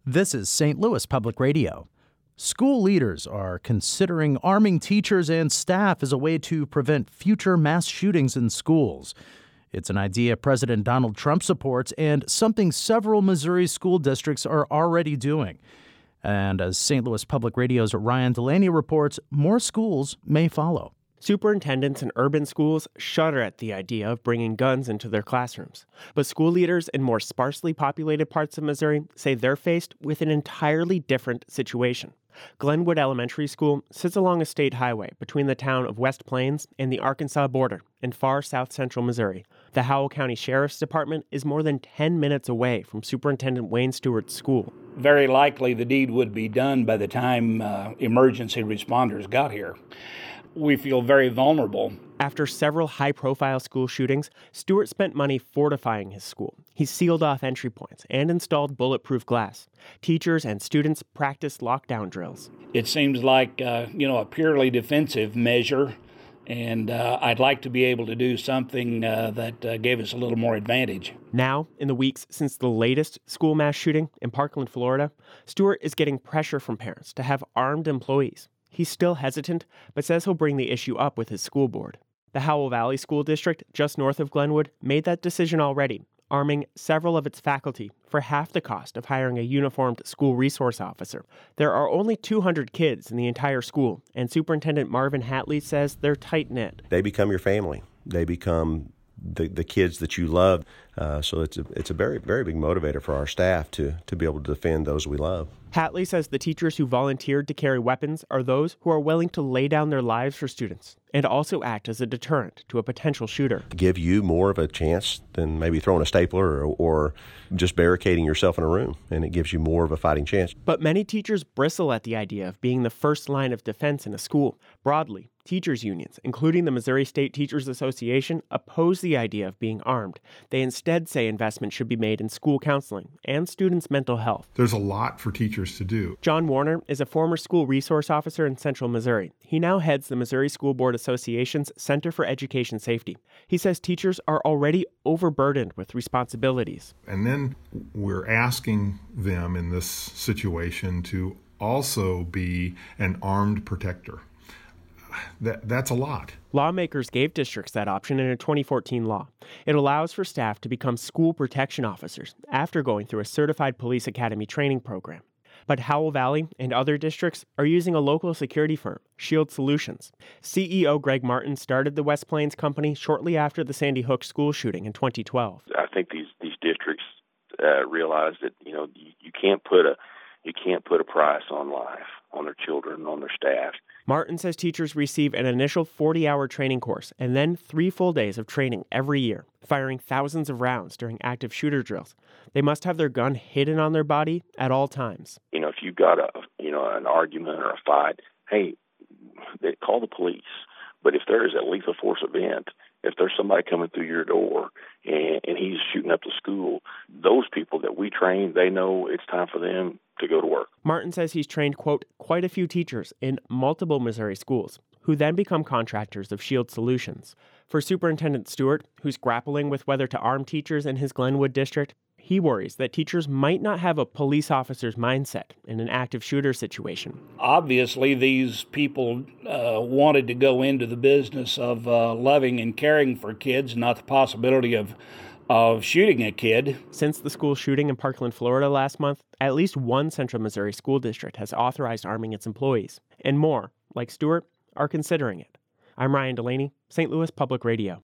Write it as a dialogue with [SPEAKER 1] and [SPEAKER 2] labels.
[SPEAKER 1] This is St. Louis Public Radio. School leaders are considering arming teachers and staff as a way to prevent future mass shootings in schools. It's an idea President Donald Trump supports and something several Missouri school districts are already doing. And as St. Louis Public Radio's Ryan Delaney reports, more schools may follow.
[SPEAKER 2] Superintendents in urban schools shudder at the idea of bringing guns into their classrooms. But school leaders in more sparsely populated parts of Missouri say they're faced with an entirely different situation. Glenwood Elementary School sits along a state highway between the town of West Plains and the Arkansas border in far south-central Missouri. The Howell County Sheriff's Department is more than 10 minutes away from Superintendent Wayne Stewart's school.
[SPEAKER 3] Very likely the deed would be done by the time emergency responders got here. We feel very vulnerable.
[SPEAKER 2] After several high-profile school shootings, Stewart spent money fortifying his school. He sealed off entry points and installed bulletproof glass. Teachers and students practiced lockdown drills.
[SPEAKER 3] It seems like, a purely defensive measure, and I'd like to be able to do something that gave us a little more advantage.
[SPEAKER 2] Now, in the weeks since the latest school mass shooting in Parkland, Florida, Stewart is getting pressure from parents to have armed employees. He's still hesitant, but says he'll bring the issue up with his school board. The Howell Valley School District, just north of Glenwood, made that decision already, arming several of its faculty for half the cost of hiring a uniformed school resource officer. There are only 200 kids in the entire school, and Superintendent Marvin Hatley says they're tight-knit.
[SPEAKER 4] They become your family. They become the kids that you love. So it's a very, very big motivator for our staff to be able to defend those we love.
[SPEAKER 2] Hatley says the teachers who volunteered to carry weapons are those who are willing to lay down their lives for students and also act as a deterrent to a potential shooter.
[SPEAKER 4] Give you more of a chance than maybe throwing a stapler or just barricading yourself in a room, and it gives you more of a fighting chance.
[SPEAKER 2] But many teachers bristle at the idea of being the first line of defense in a school. Broadly, teachers' unions, including the Missouri State Teachers Association, oppose the idea of being armed. They instead say investment should be made in school counseling and students' mental health.
[SPEAKER 5] There's a lot for teachers to do.
[SPEAKER 2] John Warner is a former school resource officer in Central Missouri. He now heads the Missouri School Board Association's Center for Education Safety. He says teachers are already overburdened with responsibilities.
[SPEAKER 5] And then we're asking them in this situation to also be an armed protector. That's a lot.
[SPEAKER 2] Lawmakers gave districts that option in a 2014 law. It allows for staff to become school protection officers after going through a certified police academy training program. But Howell Valley and other districts are using a local security firm, Shield Solutions. CEO Greg Martin started the West Plains company shortly after the Sandy Hook school shooting in 2012.
[SPEAKER 6] I think these districts realize that you can't put a price on life, on their children, on their staff.
[SPEAKER 2] Martin says teachers receive an initial 40-hour training course and then 3 full days of training every year, firing thousands of rounds during active shooter drills. They must have their gun hidden on their body at all times.
[SPEAKER 6] If you've got an argument or a fight, hey, they call the police. But if there is a lethal force event, if there's somebody coming through your door and he's shooting up the school, those people that we train, they know it's time for them to go to work.
[SPEAKER 2] Martin says he's trained, quote, quite a few teachers in multiple Missouri schools, who then become contractors of Shield Solutions. For Superintendent Stewart, who's grappling with whether to arm teachers in his Glenwood district, he worries that teachers might not have a police officer's mindset in an active shooter situation.
[SPEAKER 3] Obviously, these people wanted to go into the business of loving and caring for kids, not the possibility of shooting a kid.
[SPEAKER 2] Since the school shooting in Parkland, Florida last month, at least one Central Missouri school district has authorized arming its employees, and more, like Stewart, are considering it. I'm Ryan Delaney, St. Louis Public Radio.